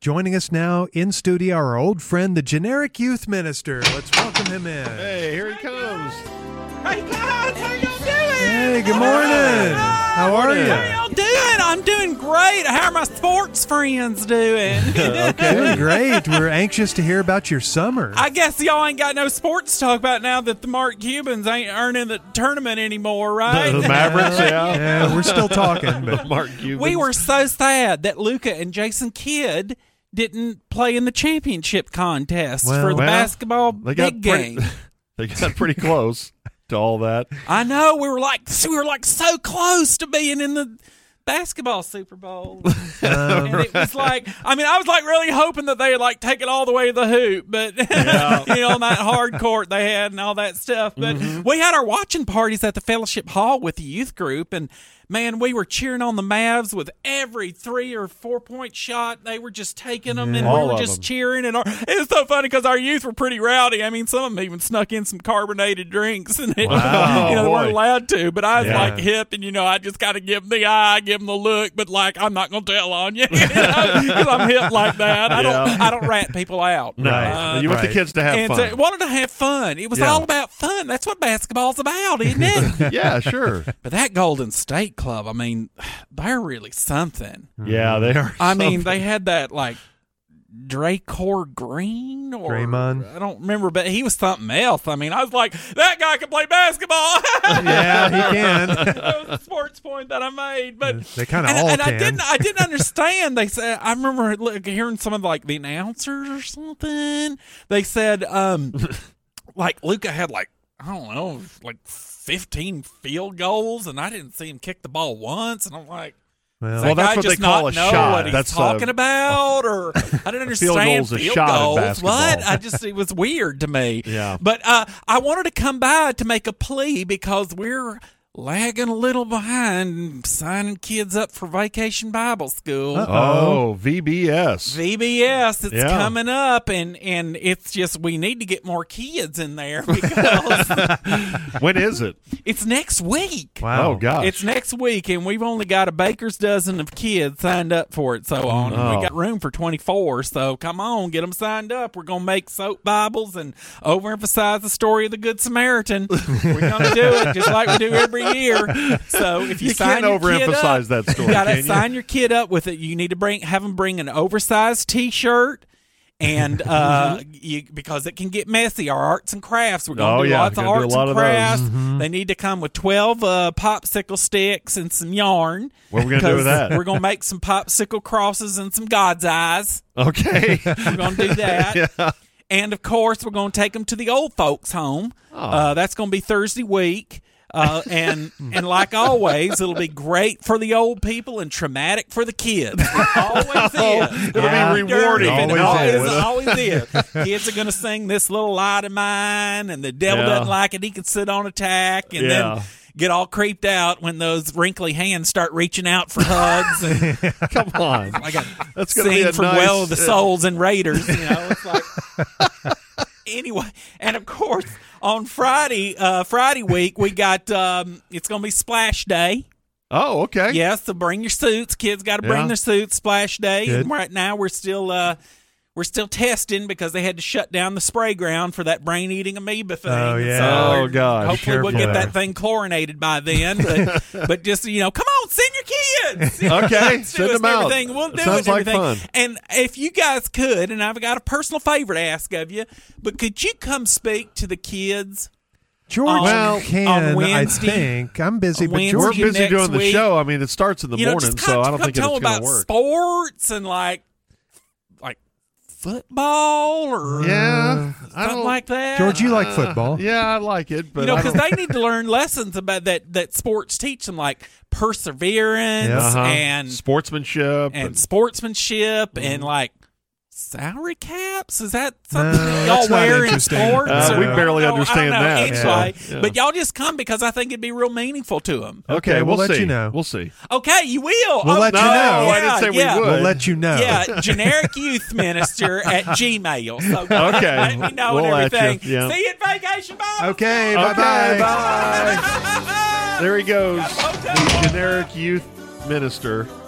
Joining us now in studio, our old friend, the generic youth minister. Let's welcome him in. Hey, here he comes. Hey guys, how y'all doing? Hey, good morning. How are you? How y'all doing? I'm doing great. How are my sports friends doing? Doing great. We're anxious to hear about your summer. I guess y'all ain't got no sports to talk about now that the Mark Cubans ain't earning the tournament anymore, right? The Mavericks, yeah. Yeah, we're still talking, but Mark Cuban. We were so sad that Luka and Jason Kidd didn't play in the championship contest for the basketball big game. They got pretty close to all that. I know, we were like so close to being in the basketball Super Bowl. And it was like, I was like really hoping that they would like take it all the way to the hoop, but on that hard court they had and all that stuff. But we had our watching parties at the Fellowship Hall with the youth group, and man, we were cheering on the Mavs with every 3 or 4 point shot. They were just taking them, and we were just cheering. And it was so funny because our youth were pretty rowdy. I mean, some of them even snuck in some carbonated drinks, and they weren't allowed to. But I was like hip, and I just got to give them the eye, give them the look, but like I'm not going to tell on you because I'm hip like that. I don't rat people out. No, you want the kids to have fun. Wanted to have fun. It was all about fun. That's what basketball's about, isn't it? Yeah, sure. But that Golden State club, they're really something. Yeah, they are. They had that like Dracor Green or Draymond. I don't remember, but he was something else. I was like, that guy can play basketball. Yeah, he can. That was a sports point that I made, but they kind of all can. I didn't understand. They said, I remember hearing some of like the announcers or something. They said, like Luka had like, I don't know, like 15 field goals, and I didn't see him kick the ball once, and I'm like, well, that's what they call a shot. What he's talking about, or I didn't understand field goals. What? It was weird to me. Yeah. But I wanted to come by to make a plea because we're lagging a little behind signing kids up for Vacation Bible School. Oh, VBS. It's coming up, and it's just we need to get more kids in there because when is it? It's next week. Wow. Oh, gosh. It's next week, and we've only got a baker's dozen of kids signed up for it. So on, we got room for 24. So come on, get them signed up. We're gonna make soap Bibles and overemphasize the story of the Good Samaritan. We're gonna do it just like we do every year. So if you sign can't overemphasize that story, you gotta sign your kid up with it. You need to have them bring an oversized T-shirt. And because it can get messy, our arts and crafts. We're going to do lots of arts and crafts. They need to come with 12 popsicle sticks and some yarn. What are we going to do with that? We're going to make some popsicle crosses and some God's eyes. Okay. We're going to do that. Yeah. And, of course, we're going to take them to the old folks' home. That's going to be Thursday week. And like always, it'll be great for the old people and traumatic for the kids. It always is. It'll be rewarding. Always is. Kids are going to sing This Little Light of Mine, and the devil doesn't like it. He can sit on attack, and then get all creeped out when those wrinkly hands start reaching out for hugs. And, come on. I got that's sing from Well of the Souls and Raiders. It's like... Anyway, and of course, on Friday week, we got, it's going to be Splash Day. Oh, okay. Yes, so bring your suits. Kids got to bring their suits, Splash Day. Good. And right now, we're still testing because they had to shut down the spray ground for that brain-eating amoeba thing. Oh, yeah. So God. Hopefully we'll get that thing chlorinated by then. But just, come on, send your kids. Okay, send them out. We'll do Sounds it and everything. Like fun. And if you guys could, and I've got a personal favor to ask of you, but could you come speak to the kids? George can, on Wednesday, I think. I'm busy, but Wednesday, we're busy doing the week. show. It starts in the morning, so I don't think it's going to work. Sports and like football or something like that. George, you like football? Yeah, I like it, but because they need to learn lessons about that sports teach them, like perseverance and sportsmanship and like salary caps. Is that something y'all wear in sports? We barely understand that. Anyway, but y'all just come because I think it'd be real meaningful to them. Okay, we'll let see. You know. We'll see. Okay, you will. We'll let you know. I didn't say we would. We'll let you know. Yeah, generic youth minister at Gmail. So okay, let me know and everything. See you at Vacation Bible. Okay, bye-bye. Bye. There he goes, the generic youth minister.